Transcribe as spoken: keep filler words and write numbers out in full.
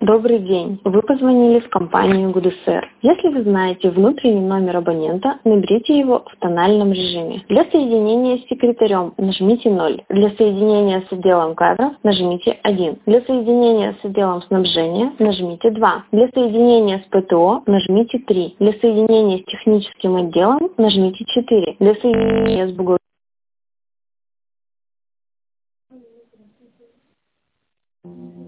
Добрый день. Вы позвонили в компанию ГУДСР. Если вы знаете внутренний номер абонента, наберите его в тональном режиме. Для соединения с секретарем нажмите ноль. Для соединения с отделом кадров нажмите один. Для соединения с отделом снабжения нажмите два. Для соединения с ПТО нажмите три. Для соединения с техническим отделом нажмите четыре. Для соединения с бухгалтерией